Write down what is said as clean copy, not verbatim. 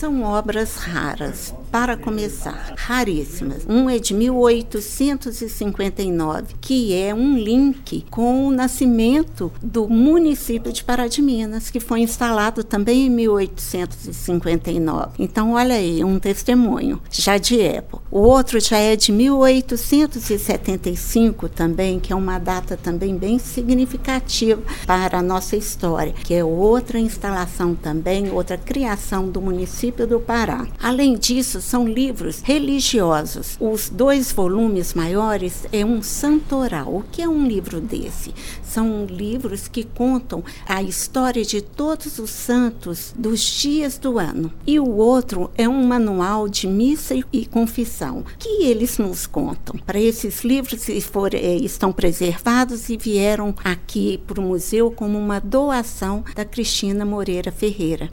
São obras raras, para começar, raríssimas. Um é de 1859, que é um link com o nascimento do município de Pará de Minas, que foi instalado também em 1859. Então, olha aí, um testemunho já de época. O outro já é de 1875 também, que é uma data também bem significativa para a nossa história, que é outra instalação também, outra criação do município do Pará. Além disso, são livros religiosos. Os 2 volumes maiores é um santoral. O que é um livro desse? São livros que contam a história de todos os santos dos dias do ano. E o outro é um manual de missa e confissão, que eles nos contam. Para esses livros estão preservados e vieram aqui para o museu como uma doação da Cristina Moreira Ferreira.